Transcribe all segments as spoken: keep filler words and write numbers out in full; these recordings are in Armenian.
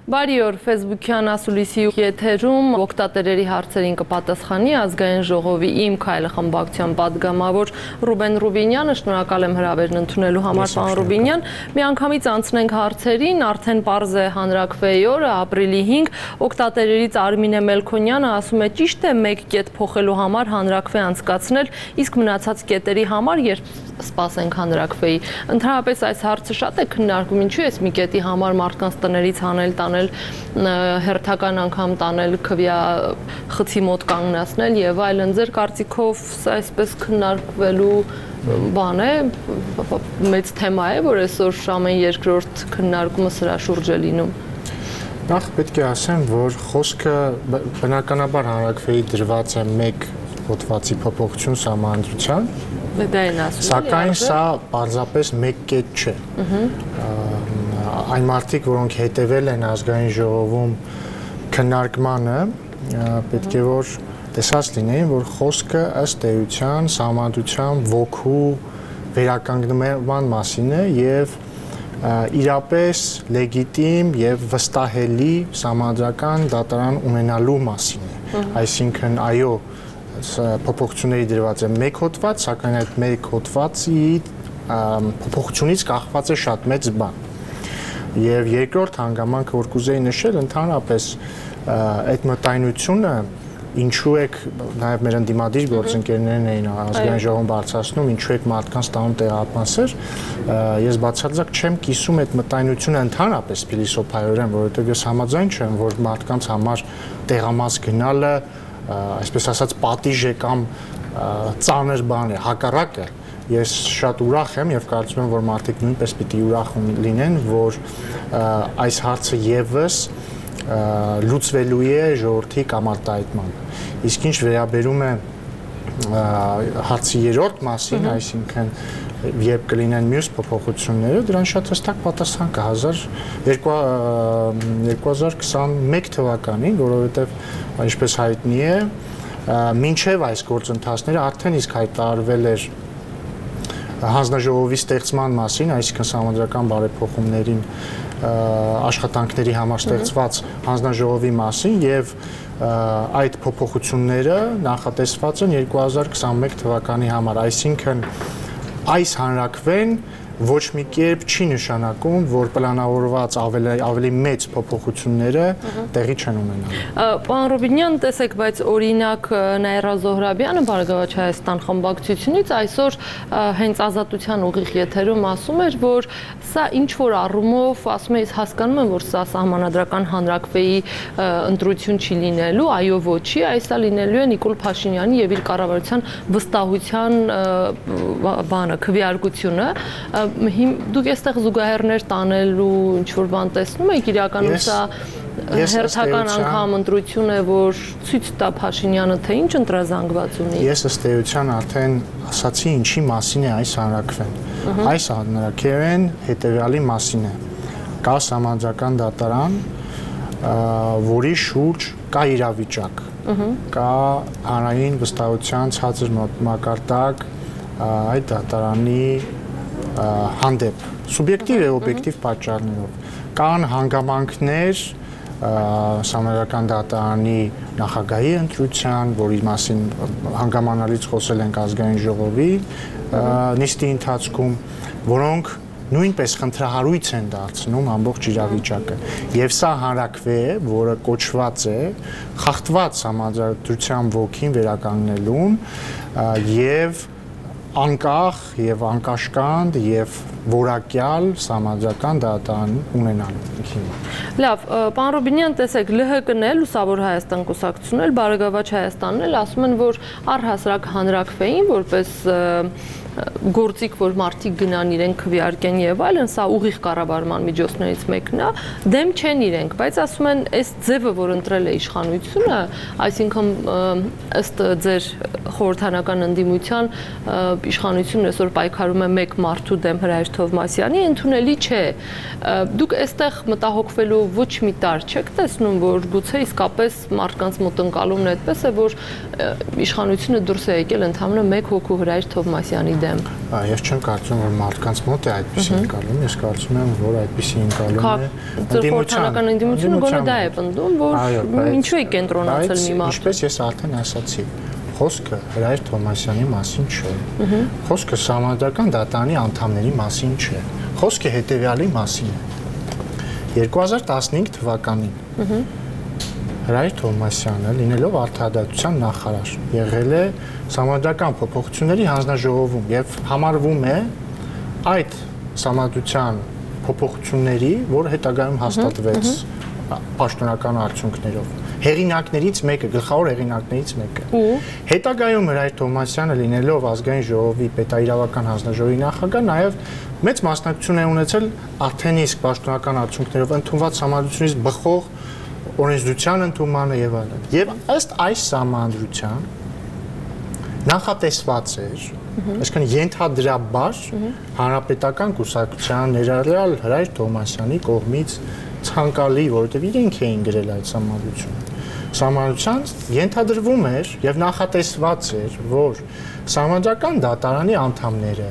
Բարի օր, Facebook-յան ասուլիսի եթերում օգտատերերի հարցերին կպատասխանի ազգային ժողովի իմ քայլը խմբակցության պատգամավոր Ռուբեն Ռուբինյանը, շնորհակալ եմ հրավերն ընդունելու համար, պարոն Ռուբինյան։ Միանգամից անցնենք հարցերին, արդեն պարզ է հանրաքվեի օրը, ապրիլի հինգ, օգտատերերից Արմինե Մելքոնյանը ասում է ճիշտ է մեկ կետ փոխելու համար հանրաքվե անցկացնել, իսկ մնացած կետերի համար երբ սպասենք հանրաքվեի։ Ընդհանրապես այս հարցը շատ է քննարկում, ինչու է մի կետի համար մարդկանց տներից հանել, տանել, հերթական անգամ տանել, քվյա խցի մոտ կանգնացնել եւ այլն։ Ձեր կարծիքով սա այսպես քննարկվելու բան է, մեծ թեմա է, որ այսօր ամեն երկրորդ քննարկումը սրա շուրջ է լինում։ Նախ պետք է ասեմ, որ խոսքը բնականաբար հանրաքվեի դրված է մեկ հոդվածի փոփոխություն սահմանադրության, սակայն սա պարզապես մեկ կետ չէ։ Այն մարդիկ, որոնք հետևել են ազգային ժողովում քննարկմանը, պետք է որ տեսած լինեին, որ խոսքը ըստ էության սահմանադրության ոգու վերականգնման մասին է եւ իրապես լեգիտիմ եւ վստահելի սահմանադրական դատարան ունենալու մասին է։ Այսինքն, այո, փոփոխությունների դրված է մեկ հոդված, սակայն այդ մեկ հոդվածի փոփոխությունից կախված է շատ մեծ բան։ Եվ երկրորդ հանգամանքը, որ կուզեի նշել, ընդհանրապես այդ մտայնությունը ինչու եք նաև մեր ընդդիմադիր գործընկերներն էին ազգային ժողովում բարձրացնում, ինչու եք մարդկանց տանում տեղափոխել, ես բացարձակ չեմ կիսում այդ մտայնությունը ընդհանրապես փիլիսոփայորեն, որովհետև ես համաձայն չեմ, որ մարդկանց համար տեղամաս գնալը այսպես ասած պատիժ է կամ ծանր բան է, հակառակը ես շատ ուրախ եմ եւ կարծում եմ, որ մարդիկ նույնպես պիտի ուրախ լինեն, որ այս հարցը եւս լուծվելու է ժողովրդի կամարտահայտմանը։ Իսկ ինչ վերաբերում է հարցի երրորդ մասին, այսինքն երբ կլինեն մյուս փոփոխությունները, դրան շատ հստակ պատասխան կա երկու հազար քսաներկու թվականին, որովհետև ինչպես հայտնի է, մինչև այս գործընթացները արդեն իսկ հայտարարվել էր հանձնաժողովի ստեղծման մասին, այսինքն սահմանադրական բարեփոխումներին աշխատանքների համար ստեղծված հանձնաժողովի մասին եւ այդ փոփոխությունները նախատեսված են երկու հազար քսաներկու թվականի համար, այսինքն այս հանրաքվեն ոչ մի կերպ չի նշանակում, որ պլանավորված ավելի ավելի մեծ փոփոխությունները տեղի չեն ունենալու։ Պարոն Ռուբինյան, տեսեք, բայց օրինակ Նաիրա Զոհրաբյանը Բարգավաճ Հայաստան խմբակցությունից այսօր հենց Ազատության ուղիղ եթերում ասում էր, որ սա ինչ որ առումով, ասում է, ես հասկանում եմ, որ սա սահմանադրական հանրաքվեի ընտրություն չի լինելու, այո ոչի, այսա լինելու է Նիկոլ Փաշինյանի եւ իր կառավարության վստահության բանը, քվեարկությունը։ Դուք այստեղ զուգահեռներ տանելու ինչ-որ բան տեսնում եք, իրականում սա հերթական անգամ ընտրություն է, որ ցույց տա Փաշինյանը, թե ինչ ընտրազանգված ունի։ Ես ըստ էության արդեն ասացի ինչի մասին է այս հանրաքվեն։ Այս հանրաքվեն հետևյալի մասին է։ Կա սահմանադրական դատարան, որի շուրջ կա իրավիճակ, կա հանրային վստահության ցածր մակարդակ այդ դատարանի հանդեպ, սուբյեկտիվ եւ օբյեկտիվ պատճառներով, կան հանգամանքներ սահմանադրական դատարանի նախագահի ընտրության, որի մասին հանգամանալից խոսել ենք ազգային ժողովի նիստի ընթացքում, որոնք նույնպես խնդրահարույց են դարձնում ամբողջ իրավիճակը։ Եվ սա հանրաքվե է, որը կոչված է խախտված սահմանադրության ոգին վերականգնելուն եւ անկախ եւ անկաշկանդ եւ որակյալ սահմանադրական դատարան ունենալու։ Լավ, պարոն Ռուբինյան, տեսեք, ԼՀԿ-ն էլ, Լուսավոր Հայաստան կուսակցությունն էլ, Բարգավաճ Հայաստանն էլ ասում են, որ առհասարակ հանրաքվեին որպես գործիք, որ մարդիկ գնան իրենք քվեարկեն եւ այլն, սա ուղիղ կառավարման միջոցներից մեկն է, դեմ չեն իրենք, բայց ասում են, այս ձևը, որ ընտրել է իշխանությունը, այսինքն ըստ ձեր խորհրդանական ընդդիմության իշխանությունն այսօր պայքարում է մեկ մարդու դեմ Հրայր Թովմասյանի, ընդունելի չէ։ Դուք այստեղ մտահոգվելու ոչ մի տար չեք տեսնում, որ գուցե իսկապես մարդկանց մոտ ընկալումն այդպես է, որ իշխանությունը դուրս է եկել ընդհանրապես մեկ հոգու Հրայր Թովմասյանի դեմ։ դեմ։ Ես չեմ կարծում, որ մարդկանց մոտ է այդպիսի ընկալում, ես կարծում եմ, որ այդպիսի ընկալում է ընդդիմության ընդդիմությունը գոնե դա է պնդում, որ ինչու է կենտրոնացել մի մարդ։ Ինչպես ես արդեն ասացի, խոսքը Հրայր Թովմասյանի մասին չէ։ Խոսքը Սահմանադրական դատարանի անդամների մասին չէ։ Խոսքը հետևյալի մասին է։ երկու հազար տասնհինգ թվականին Հրայր Թովմասյանը, լինելով արդարադատության նախարար, եղել է Սահմանադրական փոփոխությունների հանձնաժողովում եւ համարվում է այդ Սահմանադրության փոփոխությունների, որ հետագայում հաստատվեց պաշտոնական արդյունքներով, հեղինակներից մեկը, գլխավոր հեղինակներից մեկը։ Հետագայում Հրայր Թովմասյանը, լինելով ազգային ժողովի պետաիրավական հանձնաժողովի նախագահ, նաեւ մեծ մասնակցություն է ունեցել արդեն իսկ պաշտոնական արդյունքներով ընդունված համադրությունից բխող օրենսդրության ընդունմանը եւ այլն։ Եվ ըստ այս համանդրության նախատեսված էր, այսինքն ենթադրաբար հանրապետական կուսակցության ներառյալ Հրայր Թովմասյանի կողմից ցանկալի, որովհետեւ իրենք էին գրել այդ համանդրությունը։ Համանդրության ենթադրվում էր եւ նախատեսված էր, որ Սահմանադրական դատարանի անդամները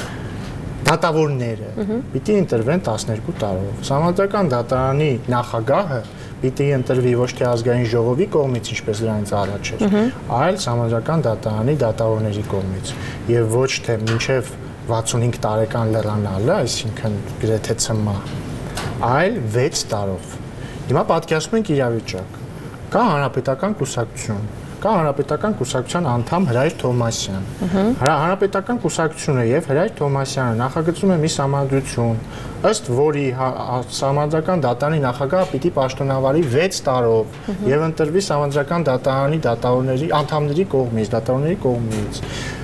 դատավորները պիտի ընտրվեն տասներկու տարով։ Սահմանադրական դատարանի նախագահը պիտի ընտրվի ոչ թե ազգային ժողովի կողմից, ինչպես դրանից առաջ էր, այլ Սահմանադրական դատարանի դատավորների կողմից եւ ոչ թե մինչեւ վաթսունհինգ տարեկան լրանալը, այսինքն գրեթե ցմահ, այլ վեց տարով։ Հիմա պատկերացնում ենք իրավիճակ։ Կա հանրապետական կուսակցություն, կա հանրապետական կուսակցության անդամ Հրայր Թովմասյան։ Հանրապետական կուսակցությունը եւ Հրայր Թովմասյանը նախագծում են մի համանդրություն, ըստ որի Սահմանադրական դատարանի նախագահը պիտի պաշտոնավարի վեց տարով եւ ընտրվի Սահմանադրական դատարանի դատավորների անդամների կողմից, դատավորների կողմից։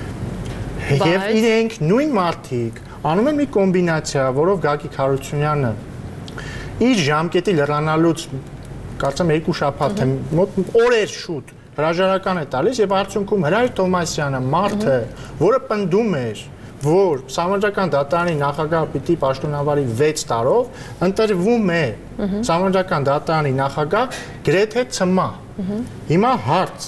Եվ իրենք նույն մարդիկ անում են մի կոմբինացիա, որով Գագիկ Հարությունյանը իր ժամկետի լրանալուց կարծեմ երկու շաբաթ թե մոտ օրեր շուտ հրաժարական է տալիս եւ արդյունքում Հրայր Թովմասյանը մարդը, որը պնդում էր, որ Սահմանադրական դատարանի նախագահը պիտի պաշտոնավարի վեց տարով, ընտրվում է Սահմանադրական դատարանի նախագահ գրեթե ցմահ։ Հիմա հարց։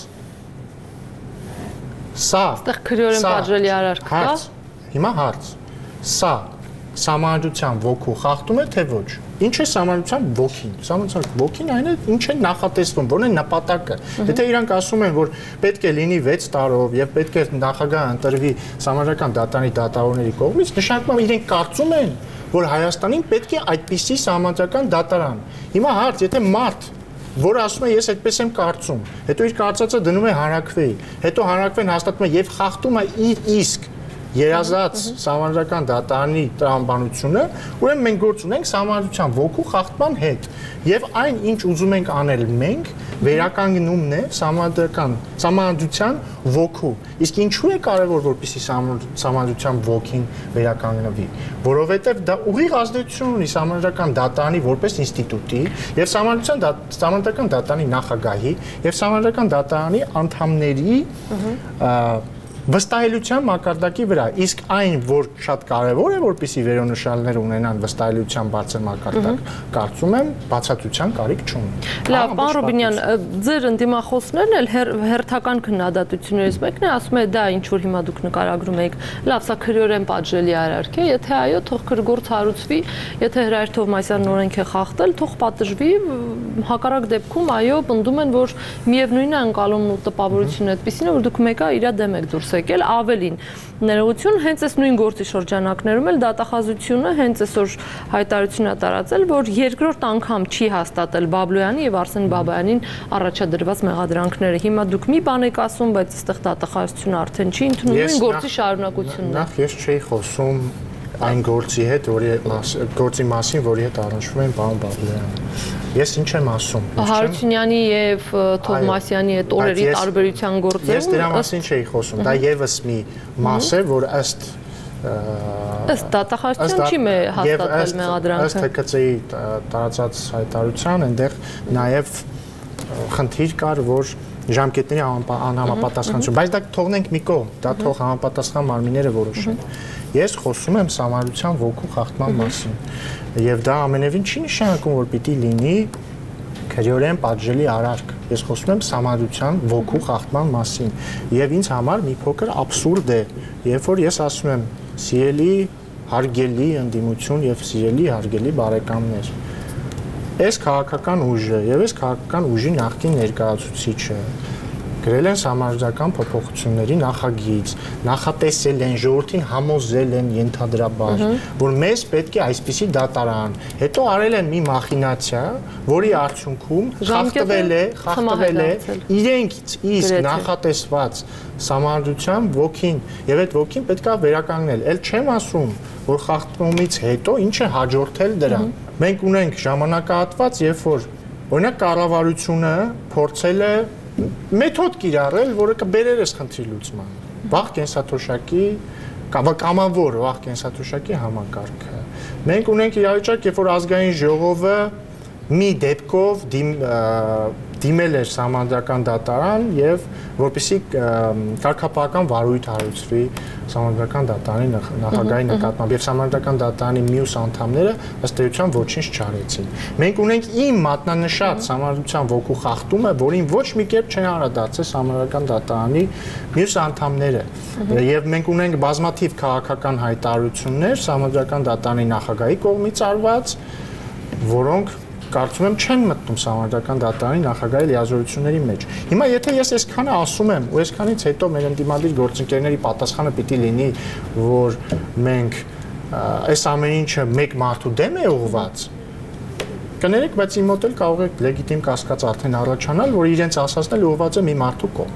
Սա այստեղ քրեորեն պատժելի արարք կա։ Հիմա հարց։ Սա Սահմանադրության ոգու խախտում է թե ոչ։ Ինչ է Սահմանադրության ոգին։ Սահմանադրության ոգին այն է, ինչ է նախատեսվում, որն է նպատակը։ Եթե իրանք ասում են, որ պետք է լինի վեց տարով եւ պետք է նախագահը ընտրվի Սահմանադրական դատարանի դատավորների կողմից, նշանակում է իրենք կարծում են, որ Հայաստանին պետք է այդպիսի Սահմանադրական դատարան։ Հիմա հարց, եթե մարդ, որը ասում է ես այդպես եմ կարծում, հետո իր կարծածը դնում է հանրաքվեի, հետո հանրաքվեն հաստատում է եւ խախտում է իր իսկ երազած Սահմանադրական դատարանի տրամաբանությունը, ուրեմն մենք գործ ունենք Սահմանադրության ոգու խախտման հետ եւ այն ինչ ուզում ենք անել մենք վերականգնումն է Սահմանադրական Սահմանադրության ոգու։ Իսկ ինչու է կարեւոր որպեսզի Սահմանադրության ոգին վերականգնվի, որովհետեւ դա ուղիղ ազդեցություն ունի Սահմանադրական դատարանի որպես ինստիտուտի եւ Սահմանադրության Սահմանադրական դատարանի նախագահի եւ Սահմանադրական դատարանի անդամների վստահելիության մակարդակի վրա, իսկ այն, որ շատ կարևոր է, որպեսզի վերոնշյալներ ունենան վստահելիության բարձր մակարդակ, կարծում եմ, բացատրության կարիք չունի։ Լավ, պարոն Ռուբինյան, ձեր ընդդիմախոսներն էլ հերթական քննադատություններից մեկն է, ասում է դա ինչ որ հիմա դուք նկարագրում եք, լավ, սա քրեորեն պատժելի արարք է, եթե այո, թող կրգործ հարուցվի, եթե Հրայր Թովմասյանն օրենք է խախտել, թող պատժվի, հակառակ դեպքում այո, պնդում են, որ միևնույնն է ընկալումն ու տպավորությունը այդպեսին է, որ դուք մեկը իր դեմ եք դուրս եկել, ավելին ներողություն, հենց այս նույն գործի շրջանակներում էլ դատախազությունը հենց այսօր հայտարարություն է տարածել, որ երկրորդ անգամ չի հաստատել Բաբլոյանի եւ Արսեն Բաբայանին առաջադրված մեղադրանքները։ Հիմա դուք մի բան եք ասում, բայց այստեղ դատախազությունը արդեն չի ընդունում, նույն գործի շարունակությունն է։ Նախ ես չէի խոսում այն գործի հետ, որի գործի մասին, որի հետ առնչվում են պարոն Բաբլոյանը։ Ես ինչ եմ ասում։ Հարությունյանի եւ Թովմասյանի այդ օրերի տարբերության գործերում ես դրա մասին չէի խոսում։ Դա եւս մի մաս է, որ ըստ ըստ դատախազության չի հաստատվել մեղադրանքը։ Ըստ Թ K C-ի տարածած հայտարարության այնտեղ նաեւ խնդիր կար, որ ժամկետների անհամապատասխանություն, բայց դա թողնենք մի կողմ, դա թող համապատասխան մարմինները որոշեն։ Ես խոսում եմ Սահմանադրության ոգու խախտման մասին։ Եվ դա ամենևին չի նշանակում, որ պիտի լինի քրեորեն պատժելի արարք։ Ես խոսում եմ սամադրության ոգու խախտման մասին։ Եվ ինձ համար մի փոքր աբսուրդ է, երբ որ ես ասում եմ սիրելի, հարգելի ընդդիմություն եւ սիրելի, հարգելի բարեկամներ։ Այս քաղաքական ուժը եւ այս քաղաքական ուժի նախկին ներկայացուցիչը գրել են համաժողովական փոփոխությունների նախագիծ, նախատեսել են, ժողովրդին համոզել են ենթադրաբար, որ մեզ պետք է այսպիսի դատարան, հետո արել են մի մախինացիա, որի արդյունքում խախտվել է, խախտվել է իրենք իսկ նախատեսված համանդրության ոգին, եւ այդ ոգին պետք է վերականգնել։ Էլ չեմ ասում, որ խախտումից հետո ինչ է հաջորդել դրան։ Մենք ունենք ժամանակահատված, երբ որ օրինակ կառավարությունը փորձել է մեթոդ կիրառել, որը կբերեր այս խնդրի լուծման։ Վաղ կենսաթոշակի կամավոր վաղ կենսաթոշակի համակարգը։ Մենք ունենք իրավիճակ, երբ որ ազգային ժողովը մի դեպքով դիմ, դիմել էր համանդրական դատարան եւ որպեսզի կարգապահական վարույթ հարուցվի համանդրական դատարանի նախագահի նկատմամբ եւ համանդրական դատարանի մյուս անդամները ըստ էության ոչինչ չարեցին։ Մենք ունենք իմ մատնանշած համանդրության ոգու խախտումը, որին ոչ մի կերպ չեն անդրադարձել համանդրական դատարանի մյուս անդամները։ Եվ մենք ունենք բազմաթիվ քաղաքական հայտարարություններ համանդրական դատարանի նախագահի կողմից արված, որոնք կարծում եմ չեն մտնում համանդրական դատարանի նախագահի լիազորությունների մեջ։ Հիմա եթե ես այսքանը ասում եմ, ու այսքանից հետո մեր ընդդիմադիր գործընկերների պատասխանը պիտի լինի, որ մենք այս ամեն ինչը մեկ մարդու դեմ է ուղղված, կներեք, բայց իմ մոտ էլ կարող է լեգիտիմ կասկած արդեն առաջանալ, որ իրենց ասածն էլ ուղղված է մի մարդու կողմ։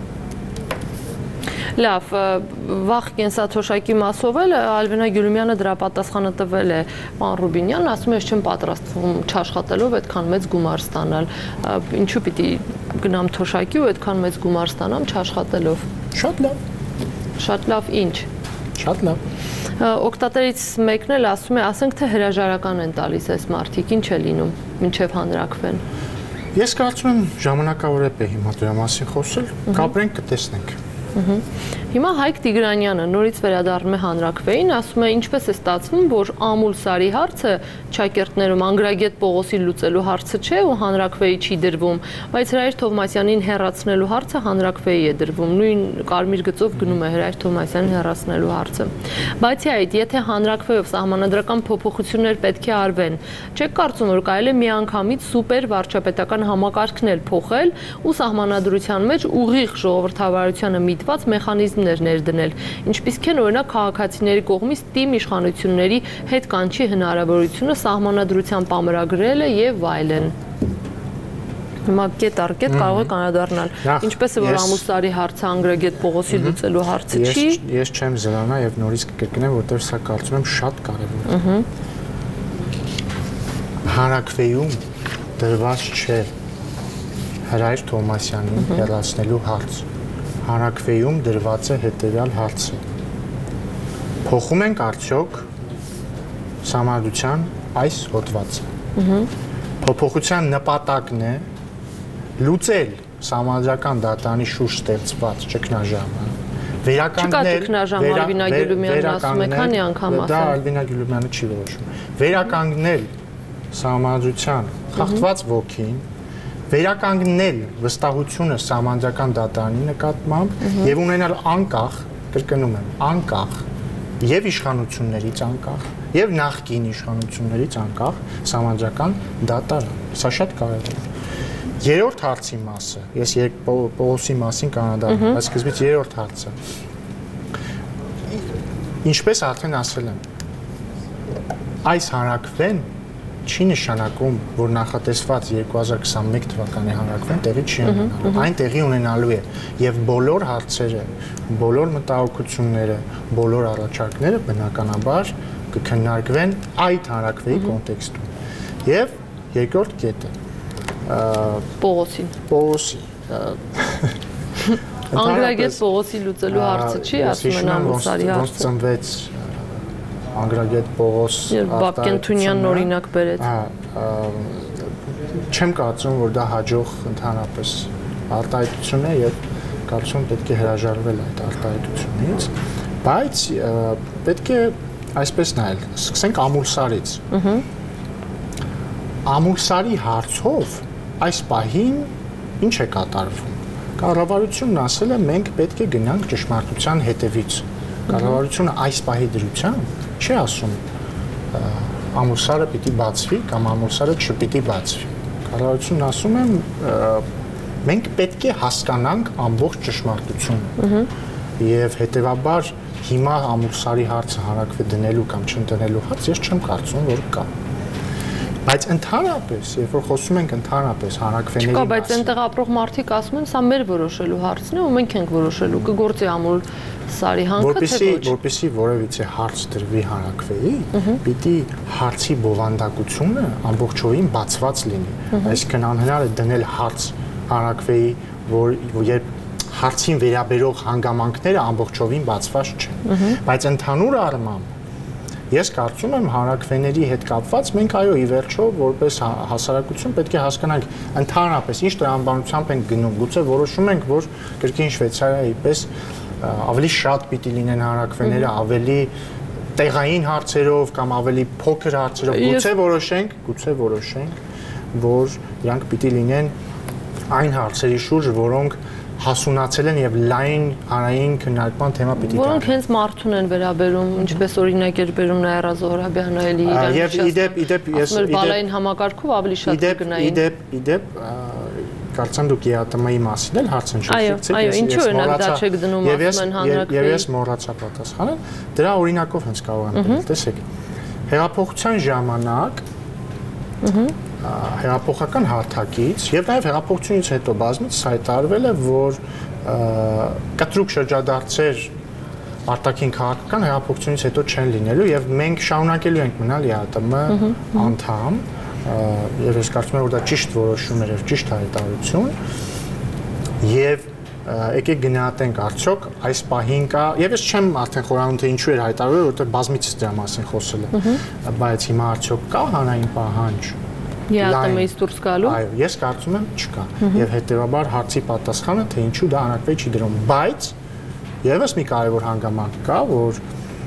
Լավ, վաղ կենսաթոշակի մասով էլ Ալվինա Գյուլումյանը դրա պատասխանը տվել է պարոն Ռուբինյանն, ասում է, ես չեմ պատրաստվում չաշխատելով այդքան մեծ գումար ստանալ։ Ինչու պիտի գնամ թոշակի ու այդքան մեծ գումար ստանամ չաշխատելով։ Շատ լավ։ Շատ լավ, ինչ։ Շատ լավ։ Օգտատերից մեկն էլ ասում է, ասենք թե հրաժարական են տալիս այս մարդիկ, ինչ է լինում, մինչև հանրակվեն։ Ես կարծում եմ ժամանակավորեպ է հիմա դրա մասին խոսել, կապրենք կտեսնենք։ Հիմա Հայկ Տիգրանյանը նորից վերադառնում է հանրակրվեին, ասում է, ինչպես է ստացվում, որ Ամուլսարի հարցը ճակերտներում Անգրագետ Պողոսի լուծելու հարցը չէ ու հանրակրվեի չի դրվում, բայց Հրայր Թովմասյանին հեռացնելու հարցը հանրակրվեի է դրվում, նույն կարմիր գծով գնում է Հրայր Թովմասյանին հեռացնելու հարցը։ Բացի այդ, եթե հանրակրվեով սահմանադրական փոփոխություններ պետք է արվեն, չեք կարծում, որ կարելի է միանգամից սուպեր վարչապետական համակարգն էլ փոխել ու սահմանադրության մեջ ուղիղ ժողովրդավարությանը միտված մեխանիզմներ ներդնել, ինչպիսիք են օրինակ քաղաքացիների կողմից թիմ իշխանությունների հետ կանչի հնարավորությունը սահմանադրությամբ ամրագրելը եւ այլն։ Հիմա կետ առ կետ կարող է կանադառնալ։ Ինչպես է որ Ամուլսարի հարցը Անգրագետ Պողոսի լուծելու հարցը չի։ Ես չեմ զրանա եւ նորից կկրկնեմ, որտեղ սա կարծում եմ շատ կարեւոր է։ Հանրակրվեում դրված չէ Հրայր Թովմասյանին հեռացնելու հարց։ Հանրակրվեում դրված է հետևյալ հարցը։ Փոխում ենք արդյոք համանդրության այս հոդվածը։ Փոփոխության նպատակն է լուծել համանդրական դատարանի շուրջ ստեղծված ճգնաժամը, վերականգնել Ալվինա Գյուլումյանն ասում է, քանի անգամ ասել։ Դա Ալվինա Գյուլումյանը չի որոշում։ Վերականգնել համանդրության խախտված ոգին, վերականգնել վստահությունը համանդրական դատարանի նկատմամբ եւ ունենալ անկախ, կրկնում եմ, անկախ եւ իշխանություններից անկախ եւ նախկին իշխանություններից անկախ համանդրական դատարան։ Սա շատ կարեւոր է։ Երրորդ հարցի մասը, ես Պողոսի մասին կանադառնամ, բայց սկզբից երրորդ հարցը։ Ինչպես արդեն ասել եմ, այս հանրակրվեն չի նշանակում, որ նախատեսված երկու հազար քսաներկու թվականի հանրակրվեն տեղի չի ունենալու։ Այն տեղի ունենալու է եւ բոլոր հարցերը, բոլոր մտահոգությունները, բոլոր առաջարկները բնականաբար կքննարկվեն այդ հանրակրվեի կոնտեքստում։ Եվ երկրորդ կետը Պողոսին։ Պողոսի։ Անգրագետ Պողոսի լուծելու հարցը չի, ասում են Ամուլսարի հարցը։ Ոնց ծնվեց Անգրագետ Պողոս Բաբկեն-Թունյանն օրինակ բերեց։ Չեմ կարծում, որ դա հաջող ընդհանրապես արտահայտություն է եւ կարծում պետք է հրաժարվել այդ արտահայտությունից, բայց պետք է այսպես նայել։ Սկսենք Ամուլսարից։ Ամուլսարի հարցով այս պահին ինչ է կատարվում։ Կառավարությունն ասել է մենք պետք է գնանք ճշմարտության հետևից։ Կառավարությունը այս պահի դրությամբ չի ասում ամուսարը պիտի բացվի կամ ամուսարը չպիտի բացվի։ Կառավարությունն ասում է մենք պետք է հասկանանք ամբողջ ճշմարտությունը։ Եվ հետևաբար հիմա ամուսարի հարցը հանրակրվե դնելու կամ չդնելու հարց ես չեմ կարծում որ կա։ Բայց ընդհանրապես, երբ որ խոսում ենք ընդհանրապես հանրակրվեների մասին, բայց այնտեղ ապրող մարդիկ ասում են, սա մեր որոշելու հարցն է ու մենք ենք որոշելու, կգործի ամուր սարի հանքը թե ոչ։ Որպեսզի որևիցե հարց դրվի հանրակրվեի, պիտի հարցի բովանդակությունը ամբողջովին բացված լինի։ Այսինքն անհնար է դնել հարց հանրակրվեի, որ երբ հարցին վերաբերող հանգամանքները ամբողջովին բացված չեն։ Բայց ընդհանուր առմամբ Ես կարծում եմ հանրակրվեների հետ կապված մենք այո ի վերջո որպես հասարակություն պետք է հասկանանք ընդհանրապես ինչ տրամաբանությամբ ենք գնում գուցե որոշում ենք որ կրկին Շվեյցարիայի պես ավելի շատ պիտի լինեն հանրակրվեները ավելի տեղային հարցերով կամ ավելի փոքր հարցերով գուցե որոշենք գուցե որոշենք որ իրանք պիտի լինեն այն հարցերի շուրջ որոնք հասունացել են եւ լայն հանրային քննարկման թեմա պիտի դառնան։ Որոնք հենց մարդուն են վերաբերում, ինչպես օրինակ էր բերում Նաիրա Զոհրաբյանը էլի իրան։ Եվ իդեպ իդեպ ես իդեպ բալային համակարգով ավելի շատ կգնային։ Իդեպ իդեպ կարծեմ դուք ԵԱՏՄ-ի մասին էլ հարց ընչեցիք։ Այո, այո, ինչու օրինակ դա չեք դնում ասում են հանրակրվեի։ Եվ ես մոռացա պատասխանել, դրա օրինակով հենց կարող եմ դնել, տեսեք։ Հեղափոխության ժամանակ հեղափոխական հարթակից եւ նաեւ հեղափոխությունից հետո բազմից հայտարարվել է որ կտրուկ շրջադարձեր արտաքին քաղաքական հեղափոխությունից հետո չեն լինելու եւ մենք շարունակելու ենք մնալ ԵԱՏՄ անդամ եւ ես կարծում եմ որ դա ճիշտ որոշում էր եւ ճիշտ հայտարարություն եւ եկեք գնահատենք արդյոք այս պահին կա եւ ես չեմ արդեն խորանում թե ինչու էր հայտարարվել որովհետեւ բազմից դրա մասին խոսել է բայց հիմա արդյոք կա հանրային պահանջ ԵԱՏՄ-ից դուրս գալու։ Այո, ես կարծում եմ չկա։ Եվ հետեւաբար հարցի պատասխանը թե ինչու դա հանրակրվեի չի դրում, բայց եւս մի կարևոր հանգամանք կա, որ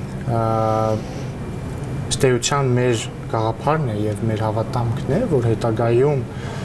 ըստ մեր գաղափարն է եւ մեր հավատամքն է, որ հետագայում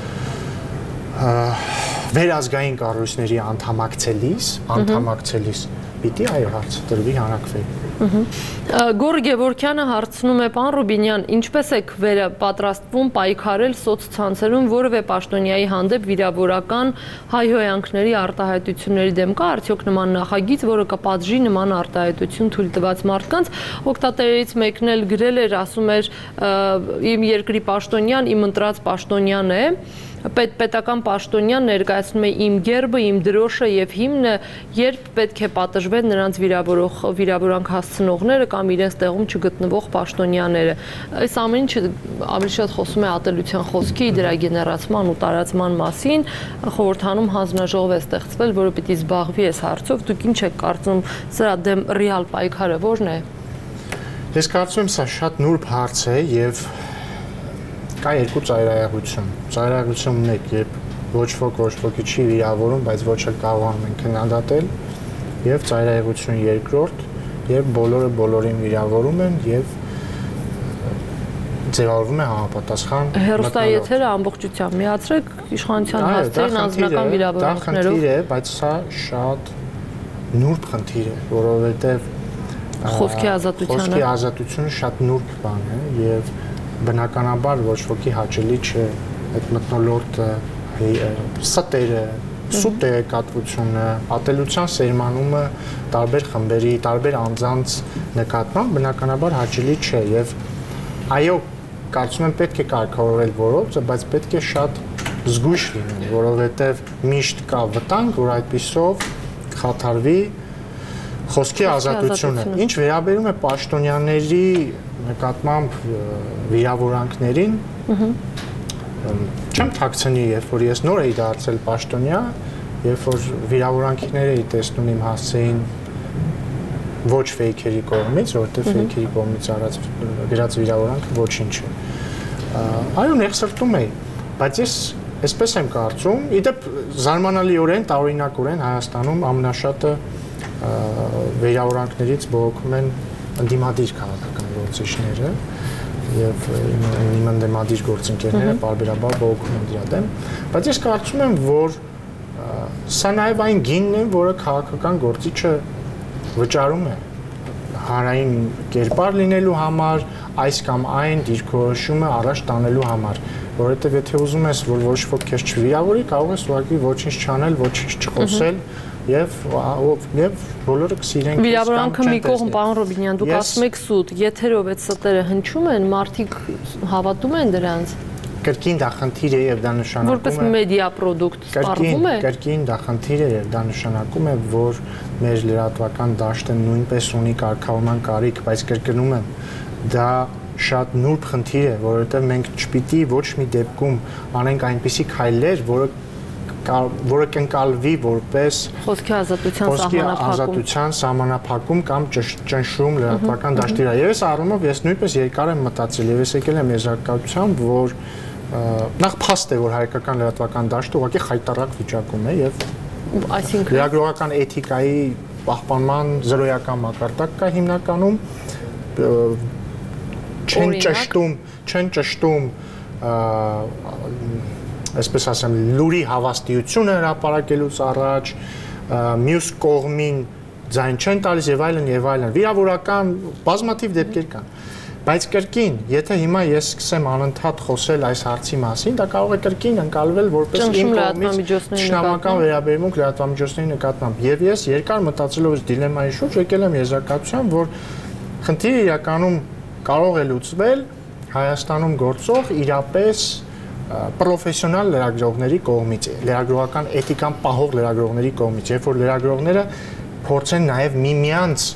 վերազգային կառույցների անդամակցելիս, անդամակցելիս պիտի այո հարց դրվի հանրակրվեի։ Գոր Գևորգյանը հարցնում է պարոն Ռուբինյան, ինչպես եք պատրաստվում պայքարել սոցցանցերում որևէ պաշտոնյայի հանդեպ վիրավորական հայհոյանքների արտահայտությունների դեմ կա արդյոք նման նախագիծ, որը կպատժի նման արտահայտություն թույլ տված մարդկանց։ Օգտատերերից մեկն էլ գրել էր, ասում էր իմ երկրի պաշտոնյան, իմ ընտրած պաշտոնյան է պետ-պետական պաշտոնյան ներկայացնում է իմ գերբը, իմ դրոշը եւ հիմնը, երբ պետք է պատժվեն նրանց վիրավորող վիրավորանք հասցնողները կամ իրենց տեղում չգտնվող պաշտոնյաները։ Այս ամեն ինչը ավելի շատ խոսում է ատելության խոսքի, դրա գեներացման ու տարածման մասին, խորհրդանում հանձնաժողով է ստեղծվել, որը պիտի զբաղվի այս հարցով։ Դուք ինչ եք կարծում, սրա դեմ ռեալ պայքարը ո՞րն է։ Ես կարծում եմ սա շատ նուրբ հարց է եւ կա երկու ծայրահեղություն։ Ծայրահեղություն մեկ, երբ ոչ ոք ոչ ոքի չի վիրավորում, բայց ոչ էլ կարողանում են քննադատել, եւ ծայրահեղություն երկրորդ, երբ բոլորը բոլորին վիրավորում են եւ ձևավորվում է համապատասխան։ Հեռուստաեթերը ամբողջությամբ միացրեք իշխանության հասցեին անձնական վիրավորանքներով։ Դա խնդիր է, բայց սա շատ նուրբ խնդիր է, որովհետեւ խոսքի ազատությունը խոսքի ազատությունը շատ նուրբ բան է եւ բնականաբար ոչ ոքի հաճելի չէ այդ մթնոլորտը, ստերը, սուտ տեղեկատվությունը, ատելության սերմանումը տարբեր խմբերի, տարբեր անձանց նկատմամբ բնականաբար հաճելի չէ եւ այո, կարծում եմ պետք է կարգավորել որոշը, բայց պետք է շատ զգույշ լինել, որովհետեւ միշտ կա վտանգ, որ այդպիսով խաթարվի խոսքի ազատությունը։ Ինչ վերաբերում է պաշտոնյաների նկատմամբ վիրավորանքներին, չեմ թաքցնի, երբ որ ես նոր էի դարձել պաշտոնյա, երբ որ վիրավորանքներ էի տեսնում իմ հասցեին ոչ ֆեյքերի կողմից, որովհետև ֆեյքերի կողմից արած գրած վիրավորանքը ոչինչ է։ Այո, նեղսրտում էի, բայց ես այսպես եմ կարծում, իդեպ զարմանալիորեն, տարօրինակորեն Հայաստանում ամենաշատը վիրավորանքներից բողոքում են ընդդիմադիր քաղաքական գործիչները եւ իմ ընդդեմադիր գործընկերները բարբերաբար բողոքում են դրա դեմ, բայց ես կարծում եմ, որ սա նաեւ այն գինն է, որը քաղաքական գործիչը վճարում է հանրային կերպար լինելու համար, այս կամ այն դիրքորոշումը առաջ տանելու համար, որովհետեւ եթե ուզում ես, որ ոչ ոք քեզ չվիրավորի, կարող ես ուղղակի ոչինչ չանել, ոչինչ չխոսել եւ եւ բոլորը կսիրեն քեզ։ Վիրավորանքը մի կողմ, պարոն Ռուբինյան, դուք ասում եք սուտ, եթերով այդ ստերը հնչում են, մարդիկ հավատում են դրանց։ Կրկին դա խնդիր է եւ դա նշանակում է որպես մեդիա պրոդուկտ սպառվում է։ Կրկին դա խնդիր է եւ դա նշանակում է, որ մեր լրատվական դաշտը նույնպես ունի կարգավորման կարիք, բայց կրկնում եմ, դա շատ նուրբ խնդիր է, որովհետեւ մենք չպիտի ոչ մի դեպքում անենք այնպիսի քայլեր, որը որը կընկալվի որպես խոսքի ազատության սահմանափակում, ազատության սահմանափակում կամ ճնշում լրատվական դաշտի վրա։ Եվ այս առումով ես նույնպես երկար եմ մտածել եւ ես եկել եմ եզրակացության, որ նախ փաստ է, որ հայկական լրատվական դաշտը ուղղակի խայտարակ վիճակում է եւ այսինքն լրագրողական էթիկայի պահպանման զրոյական մակարդակ կա հիմնականում, չեն ճշտում, չեն ճշտում այսպես ասեմ, լուրի հավաստիությունը հրապարակելուց առաջ, մյուս կողմին ձայն չեն տալիս եւ այլն եւ այլն։ Վիրավորական բազմաթիվ դեպքեր կան։ Բայց կրկին, եթե հիմա ես սկսեմ անընդհատ խոսել այս հարցի մասին, դա կարող է կրկին ընկալվել որպես իմ կողմից շնամական վերաբերմունք լրատվամիջոցների նկատմամբ։ Եվ ես երկար մտածելով այս դիլեմայի շուրջ եկել եմ եզրակացության, որ խնդիրը իրականում կարող է լուծվել Հայաստանում գործող իրապես պրոֆեսիոնալ լրագրողների կողմից, լրագրողական էթիկան պահող լրագրողների կողմից, երբ որ լրագրողները փորձեն նաև միմյանց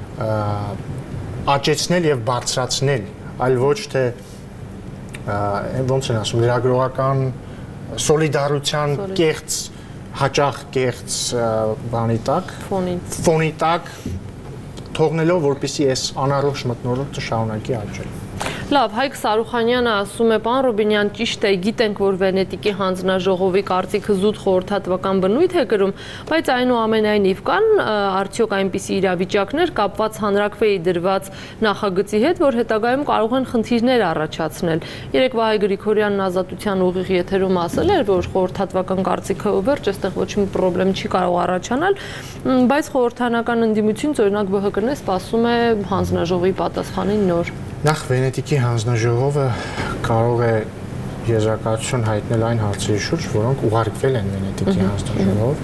աճեցնել եւ բարձրացնել, այլ ոչ թե ոնց են ասում, լրագրողական սոլիդարության կեղծ, հաճախ կեղծ բանի տակ, ֆոնի տակ թողնելով, որպեսզի այս անառողջ մթնոլորտը շարունակի աճել։ Լավ, Հայկ Սարուխանյանը ասում է, պարոն Ռուբինյան, ճիշտ է, գիտենք, որ Վենետիկի հանձնաժողովի կարծիքը զուտ խորհրդատվական բնույթ է կրում, բայց այնուամենայնիվ կան արդյոք այնպիսի իրավիճակներ կապված հանրաքվեի դրված նախագծի հետ, որ հետագայում կարող են խնդիրներ առաջացնել։ Երեկվա Հայ Գրիգորյանն Ազատության ուղիղ եթերում ասել էր, որ խորհրդատվական կարծիքը վերջ, այստեղ ոչ մի խնդրեմ չի կարող առաջանալ, բայց խորհրդանական ընդդիմություն, օրինակ ԲՀԿ-ն սպասում է հանձնաժողովի պատասխանին նոր։ Նախ Վենետիկի հանձնաժողովը կարող է եզրակացություն հայտնել այն հարցերի շուրջ, որոնք ուղարկվել են Վենետիկի հանձնաժողով։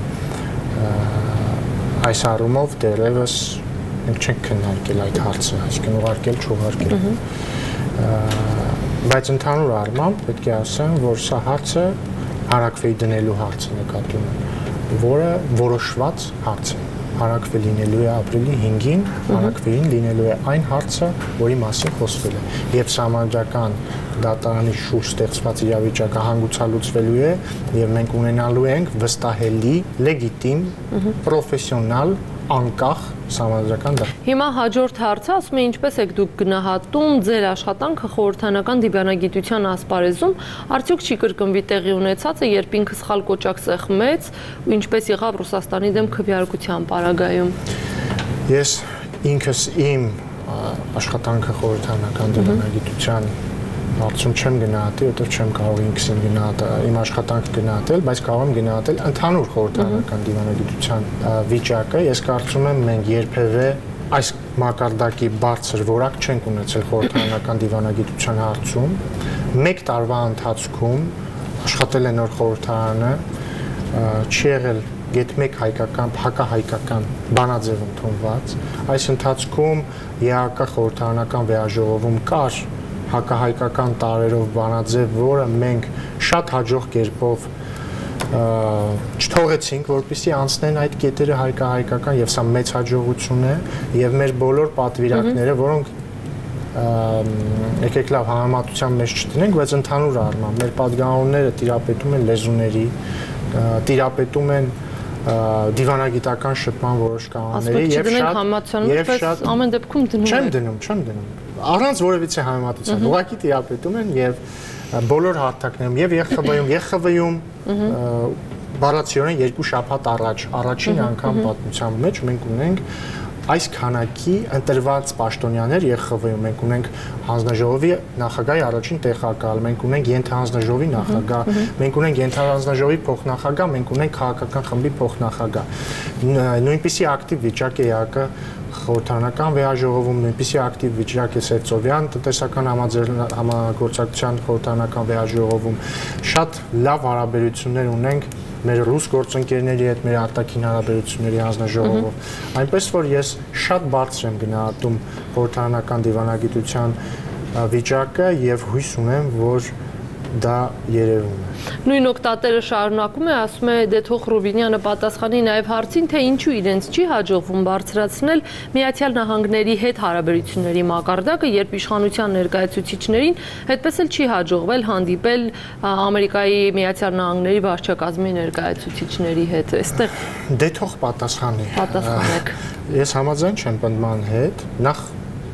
Այս առումով դեռևս մենք չենք քննարկել այդ հարցը, այսինքն ուղարկել, չուղարկել։ Բայց ընդհանուր առմամբ պետք է ասեմ, որ սա հարցը հանրաքվեի դնելու հարցը նկատում եմ, որը որոշված հարց է։ Հանրաքվե լինելու է ապրիլի հինգին, հանրաքվեին լինելու է այն հարցը, որի մասին խոսվել է։ Եվ սահմանադրական դատարանի շուրջ ստեղծված իրավիճակը հանգուցալուծվելու է, եւ մենք ունենալու ենք վստահելի, լեգիտիմ, պրոֆեսիոնալ, անկախ սահմանադրական դատա։ Հիմա հաջորդ հարցը ասում է, ինչպես եք դուք գնահատում ձեր աշխատանքը խորհրդանական դիվանագիտության ասպարեզում, արդյոք չի կրկնվի տեղի ունեցածը, երբ ինքը սխալ կոճակ սեղմեց, ու ինչպես եղավ Ռուսաստանի դեմ քվեարկության պարագայում։ Ես ինքս իմ աշխատանքը խորհրդանական դիվանագիտության հարցում չեմ գնահատի, որտեղ չեմ կարող ինքս իմ գնահատել, իմ աշխատանքը գնահատել, բայց կարող եմ գնահատել ընդհանուր խորհրդանական դիվանագիտության վիճակը։ Ես կարծում եմ մենք երբևէ այս մակարդակի բարձր որակ չենք ունեցել խորհրդանական դիվանագիտության հարցում։ Մեկ տարվա ընթացքում աշխատել է նոր խորհրդարանը, չի եղել գեթ մեկ հայկական, հակահայկական բանաձև ընդունված։ Այս ընթացքում ԵԱԿ խորհրդարանական վեաժողովում կար հակահայկական տարերով բանաձև, որը մենք շատ հաջող կերպով չթողեցինք, որպեսզի անցնեն այդ կետերը հայկահայկական, եւ սա մեծ հաջողություն է, եւ մեր բոլոր պատվիրակները, որոնք եկեք լավ համեմատության մեջ չտնենք, բայց ընդհանուր առմամբ մեր падգամավորները տիրապետում են լեզուների, տիրապետում են դիվանագիտական շփման որոշ կանոնների եւ շատ եւ շատ ամեն դեպքում դնում չեմ դնում, չեմ դնում առանց որևիցե համեմատության, ուղղակի տիրապետում են եւ բոլոր հարթակներում եւ ԵԽՎ-ում, ԵԽՎ-ում բառացիորեն երկու շաբաթ առաջ, առաջին անգամ պատմության մեջ մենք ունենք այս քանակի ընտրված պաշտոնյաներ Ե Խ V-ում մենք ունենք հանձնաժողովի նախագահի առաջին տեղակալ, մենք ունենք ենթահանձնաժողովի նախագահ, մենք ունենք ենթահանձնաժողովի փոխնախագահ, մենք ունենք քաղաքական խմբի փոխնախագահ։ Նույնպիսի ակտիվ վիճակ է ԵԱԿ խորհրդարանական վեհաժողովում, նույնպիսի ակտիվ վիճակ է Սևծովյան տնտեսական համագործակցության խորհրդարանական վեհաժողովում։ Շատ լավ հարաբերություններ ունենք մեր ռուս գործընկերների հետ, մեր արտաքին հարաբերությունների հանձնաժողովով, այնպես որ ես շատ բարձր եմ գնահատում խորհրդարանական դիվանագիտության վիճակը եւ հույս ունեմ, որ դա երևում է։ Նույն օգտատերը շարունակում է, ասում է դե թող Ռուբինյանը պատասխանի նաև հարցին, թե ինչու իրենց չի հաջողվում բարձրացնել Միացյալ Նահանգների հետ հարաբերությունների մակարդակը, երբ իշխանության ներկայացուցիչներին հետպես էլ չի հաջողվել հանդիպել Ամերիկայի Միացյալ Նահանգների վարչակազմի ներկայացուցիչների հետ։ Այստեղ դե թող պատասխանի։ Պատասխանեք։ Ես համաձայն չեմ պնդման հետ, նախ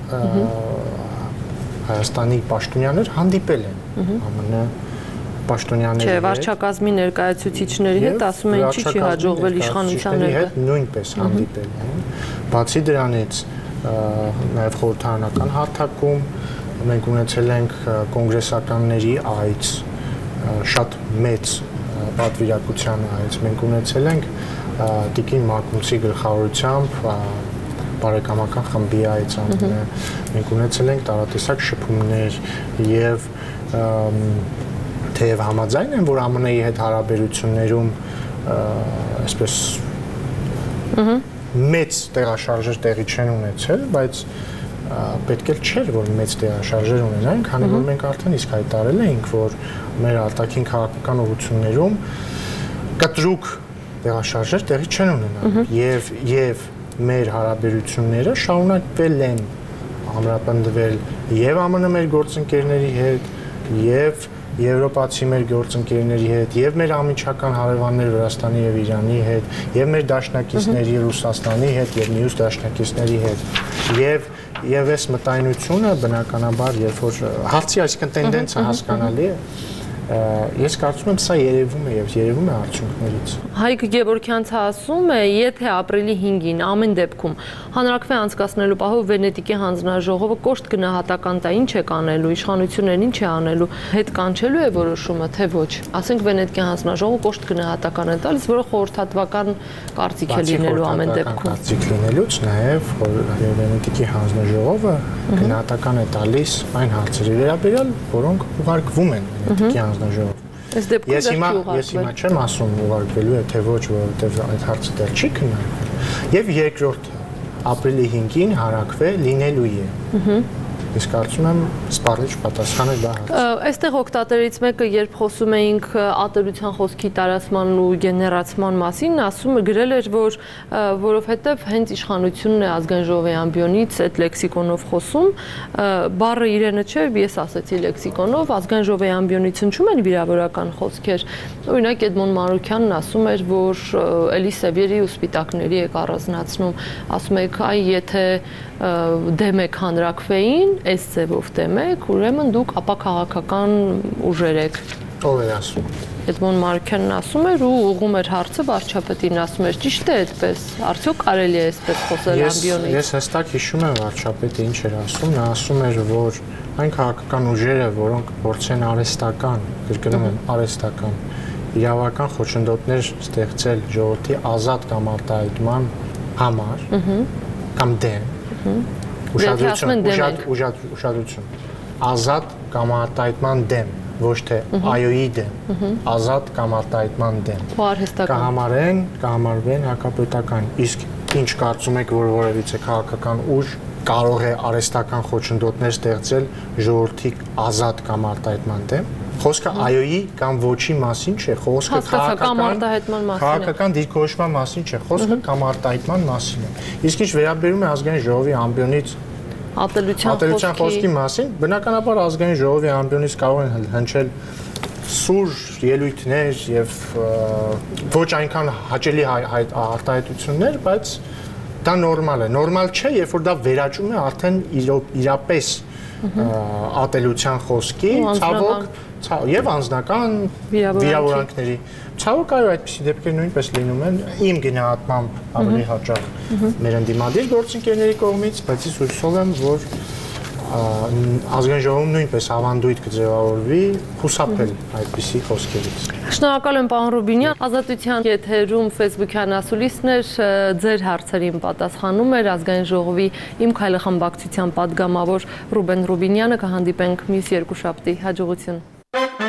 Հայաստանի պաշտոնյաներ հանդիպել են ԱՄՆ պաշտոնյաների հետ։ Չէ, վարչակազմի ներկայացուցիչների հետ ասում են ինչի չի հաջողվել իշխանության հետ նույնպես հանդիպել են։ Բացի դրանից նաև խորհրդարանական հարթակում մենք ունեցել ենք կոնգրեսականների այց, շատ մեծ պատվիրակության այց, մենք ունեցել ենք Տիկին Մակունցի գլխավորությամբ բարեկամական խմբի այց անունը, մենք ունեցել ենք տարատեսակ շփումներ եւ թեև համաձայն եմ, որ ԱՄՆ-ի հետ հարաբերություններում այսպես մեծ տեղաշարժեր տեղի չեն ունեցել, բայց պետք է չէր, որ մեծ տեղաշարժեր ունենային, քանի որ մենք արդեն իսկ հայտարարել էինք, որ մեր արտաքին քաղաքական ուղղություններում կտրուկ տեղաշարժեր տեղի չեն ունենալու եւ եւ մեր հարաբերությունները շարունակվել են ամրապնդվել եւ ԱՄՆ մեր գործընկերների հետ եւ եվրոպացի մեր գործընկերների հետ եւ մեր ամիջական հարևաններ Վրաստանի եւ Իրանի հետ եւ մեր դաշնակիցների Ռուսաստանի հետ եւ մյուս դաշնակիցների հետ եւ եւ այս մտայնությունը բնականաբար երբ որ հարցի այսքան տենդենսը հասկանալի է ես կարծում եմ սա երևում է եւ երևում է արդյունքներից։ Հայկ Գևորգյանցը ասում է, եթե ապրիլի հինգին ամեն դեպքում հանրաքվե անցկացնելու պահով Վենետիկի հանձնաժողովը կոշտ գնահատական տա, ինչ է կանելու, իշխանություններին ինչ է անելու, հետ կանչելու է որոշումը, թե ոչ։ Ասենք Վենետիկի հանձնաժողովը կոշտ գնահատական է տալիս, որը խորհրդատվական կարծիք է լինելու ամեն դեպքում։ Կարծիք լինելուց նաեւ Վենետիկի հանձնաժողովը գնահատական է տալիս այն հարցերի վերաբերյալ, որոնք ուղարկվում են Վենետիկի հանձնաժողով։ Ես հիմա ես հիմա չեմ ասում ուղարկվելու է թե ոչ, որովհետև այդ հարցը դեռ չի քննարկվել։ Եվ երկրորդ ապրիլի հինգին հանրաքվե լինելու է։ Իսկ կարծում եմ սպառիչ պատասխանը դա հարց։ Այստեղ օգտատերից մեկը, երբ խոսում էինք ատելության խոսքի տարածման ու գեներացման մասին, ասում գրել էր, որ որովհետև հենց իշխանությունն է ազգային ժողովի ամբիոնից այդ լեքսիկոնով խոսում, բառը իրենը չէ, ես ասացի լեքսիկոնով, ազգային ժողովի ամբիոնից հնչում են վիրավորական խոսքեր։ Օրինակ Էդմոն Մանուկյանն ասում էր, որ Էլիսևերի ու Սպիտակների եք առանձնացնում, ասում եք, այ եթե դեմ եք հանրաքվեին, այս ձևով դեմ եք, ուրեմն դուք ապաքաղաքական ուժեր եք։ Ով է ասում։ Էդմոն Մանուկյանն ասում էր ու ուղղում էր հարցը վարչապետին, ասում էր ճիշտ է այդպես, արդյոք կարելի է այսպես խոսել ամբիոնից։ Ես հստակ հիշում եմ վարչապետը ինչ էր ասում, նա ասում էր, որ այն քաղաքական ուժերը, որոնք փորձեն արհեստական, կրկնում եմ, արհեստական իրավական խոչընդոտներ ստեղծել ժողովրդի ազատ կամ արտահայտման համար կամ դեմ ուշադրություն ուշադրություն ազատ կամ արտահայտման դեմ ոչ թե այոյի դեմ ազատ կամ արտահայտման դեմ կհամարեն կհամարվեն հակապետական իսկ ինչ կարծում եք որ որևիցե քաղաքական ուժ կարող է արհեստական խոչընդոտներ ստեղծել ժողովրդի ազատ կամ արտահայտման դեմ խոսքը այոյի կամ ոչի մասին չէ, խոսքը քաղաքական քաղաքական դիրքորոշման մասին չէ, խոսքը կամ արտահայտման մասին է։ Իսկ ինչ վերաբերում է ազգային ժողովի ամբիոնից ատելության խոսքի մասին, բնականաբար ազգային ժողովի ամբիոնից կարող են հնչել սուր ելույթներ եւ ոչ այնքան հաճելի արտահայտություններ, բայց դա նորմալ է։ Նորմալ չէ, երբ որ դա վերաճում է արդեն իրապես ատելության խոսքի, ցավոք եւ անձնական վիրավորանքների։ Ցավոք այո, այդպիսի դեպքեր նույնպես լինում են իմ գնահատմամբ ավելի հաճախ մեր ընդդիմադիր գործընկերների կողմից, բայց ես հույսով եմ, որ ազգային ժողովում նույնպես ավանդույթ կձևավորվի խուսափել այդպիսի խոսքերից։ Շնորհակալ եմ պարոն Ռուբինյան, Ազատության եթերում Facebook-յան ասուլիսներ ձեր հարցերին պատասխանում էր ազգային ժողովի Իմ քայլը խմբակցության պատգամավոր Ռուբեն Ռուբինյանը, կհանդիպենք մյուս երկուշաբթի, հաջողություն։